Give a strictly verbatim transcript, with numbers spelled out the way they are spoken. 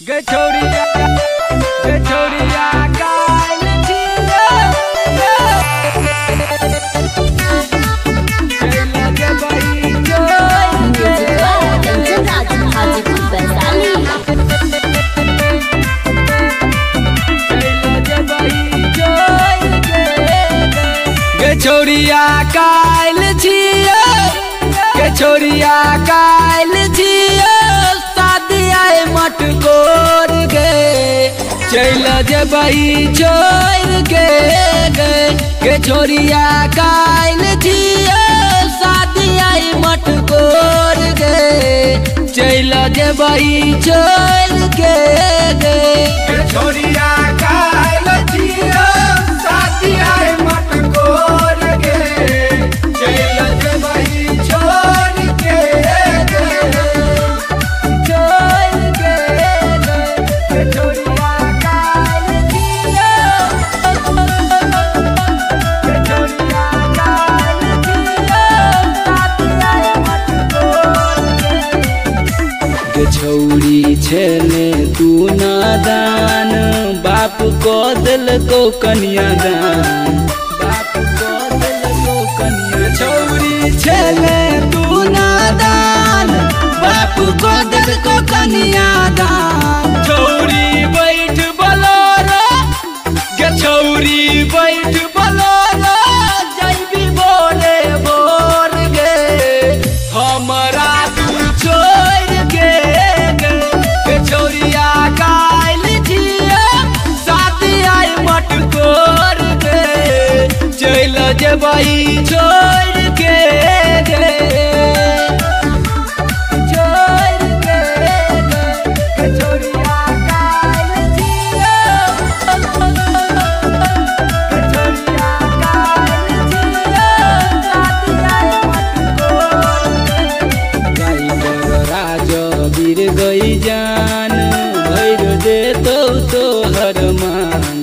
गठौरिया गठौरिया काल जिया चला के बही हाजीपुर वैशाली गठौरिया काल जिया गठौरिया काल जिया शादी आए मटकोर गे चल जबई छोड़ के गे छोरिया काल जिया शादी आई मटकोर गे चल जबई छोड़ के गे छोरिया काल जिया शादी आई मटकोर गे चल जबई छोड़ के छौरी छेले तू नादान बाप को दिल को कन्या दान बाप को दिल को कन्या छौरी छेले तू नादान बाप को दिल को कन्या दान छौरी बैठ बलोरो गे छौरी बैठ बलोरो जैबी बोले बोर गे हमरा तू छोड़ के छोरिया काल जिया शादी आई मटकोर गे चल जबई छोड़ के गे छोड़ के गे छोरिया काल जिया छोरिया काल जिया शादी आई मटकोर गे राज वीर गई जान भैर दे तो तोहर मान